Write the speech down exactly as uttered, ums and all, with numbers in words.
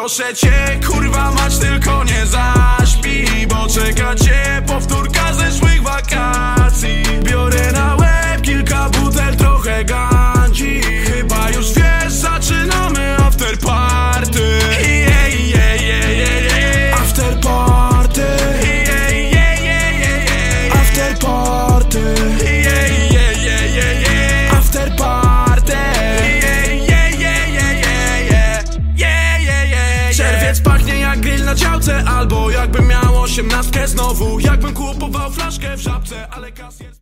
Proszę cię, kurwa mać, tylko nie zaśpij, bo czeka cię powtórka zeszłych wakacji. Biorę na łeb kilka butel, trochę gandzi. Chyba już wiesz, zaczynamy after party. Yeah, yeah, yeah, yeah, yeah. After party. Yeah, yeah, yeah, yeah, yeah. After party. Yeah, yeah, yeah, yeah, yeah. After party. Yeah, yeah, yeah, yeah, yeah, yeah. Yeah, yeah, yeah. Czerwiec pachnie jak grill na działce, albo jakbym miał osiemnastkę znowu. Jakbym kupował flaszkę w Żabce, ale kas jest...